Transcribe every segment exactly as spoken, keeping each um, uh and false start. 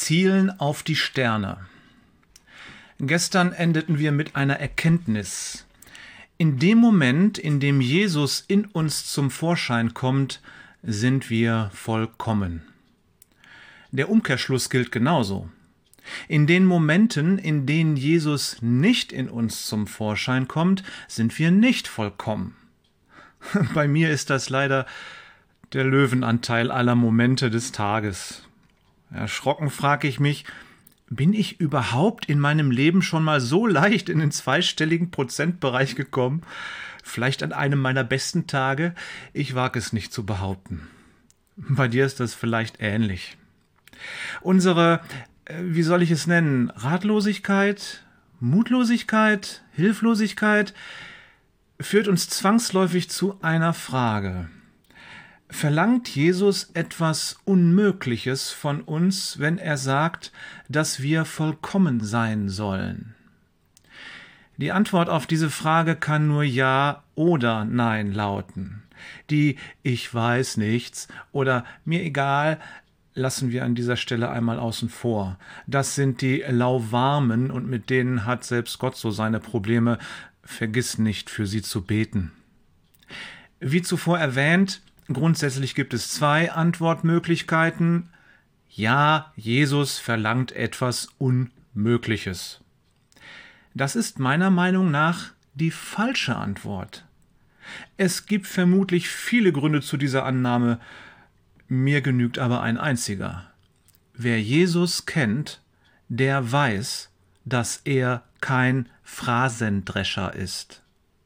Zielen auf die Sterne. Gestern endeten wir mit einer Erkenntnis. In dem Moment, in dem Jesus in uns zum Vorschein kommt, sind wir vollkommen. Der Umkehrschluss gilt genauso. In den Momenten, in denen Jesus nicht in uns zum Vorschein kommt, sind wir nicht vollkommen. Bei mir ist das leider der Löwenanteil aller Momente des Tages. Erschrocken frage ich mich, bin ich überhaupt in meinem Leben schon mal so leicht in den zweistelligen Prozentbereich gekommen? Vielleicht an einem meiner besten Tage? Ich wage es nicht zu behaupten. Bei dir ist das vielleicht ähnlich. Unsere, wie soll ich es nennen, Ratlosigkeit, Mutlosigkeit, Hilflosigkeit führt uns zwangsläufig zu einer Frage. Verlangt Jesus etwas Unmögliches von uns, wenn er sagt, dass wir vollkommen sein sollen? Die Antwort auf diese Frage kann nur Ja oder Nein lauten. Die Ich weiß nichts oder mir egal lassen wir an dieser Stelle einmal außen vor. Das sind die lauwarmen und mit denen hat selbst Gott so seine Probleme. Vergiss nicht, für sie zu beten. Wie zuvor erwähnt, grundsätzlich gibt es zwei Antwortmöglichkeiten. Ja, Jesus verlangt etwas Unmögliches. Das ist meiner Meinung nach die falsche Antwort. Es gibt vermutlich viele Gründe zu dieser Annahme, mir genügt aber ein einziger. Wer Jesus kennt, der weiß, dass er kein Phrasendrescher ist.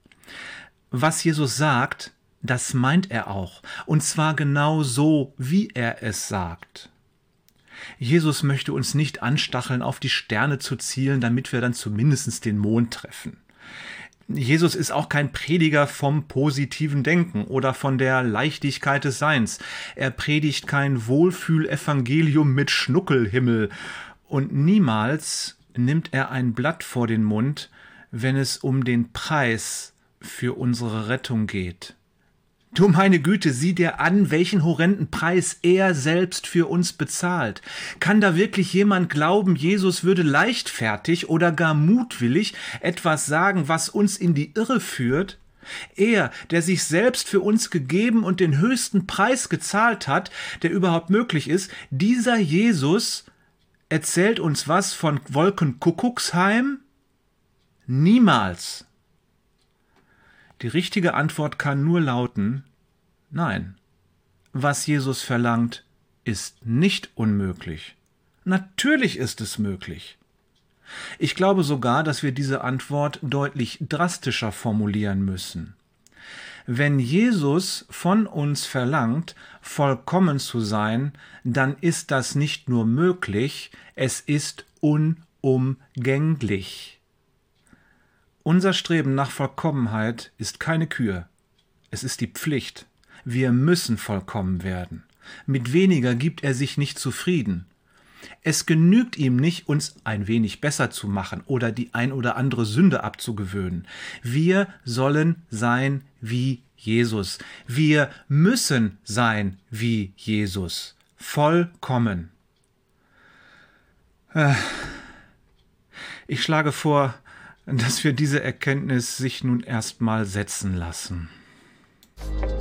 Was Jesus sagt, das meint er auch, und zwar genau so, wie er es sagt. Jesus möchte uns nicht anstacheln, auf die Sterne zu zielen, damit wir dann zumindest den Mond treffen. Jesus ist auch kein Prediger vom positiven Denken oder von der Leichtigkeit des Seins. Er predigt kein Wohlfühlevangelium mit Schnuckelhimmel. Und niemals nimmt er ein Blatt vor den Mund, wenn es um den Preis für unsere Rettung geht. Du meine Güte, sieh dir an, welchen horrenden Preis er selbst für uns bezahlt. Kann da wirklich jemand glauben, Jesus würde leichtfertig oder gar mutwillig etwas sagen, was uns in die Irre führt? Er, der sich selbst für uns gegeben und den höchsten Preis gezahlt hat, der überhaupt möglich ist, dieser Jesus erzählt uns was von Wolkenkuckucksheim? Niemals. Die richtige Antwort kann nur lauten, nein, was Jesus verlangt, ist nicht unmöglich. Natürlich ist es möglich. Ich glaube sogar, dass wir diese Antwort deutlich drastischer formulieren müssen. Wenn Jesus von uns verlangt, vollkommen zu sein, dann ist das nicht nur möglich, es ist unumgänglich. Unser Streben nach Vollkommenheit ist keine Kür. Es ist die Pflicht. Wir müssen vollkommen werden. Mit weniger gibt er sich nicht zufrieden. Es genügt ihm nicht, uns ein wenig besser zu machen oder die ein oder andere Sünde abzugewöhnen. Wir sollen sein wie Jesus. Wir müssen sein wie Jesus. Vollkommen. Ich schlage vor, dass wir diese Erkenntnis sich nun erstmal setzen lassen.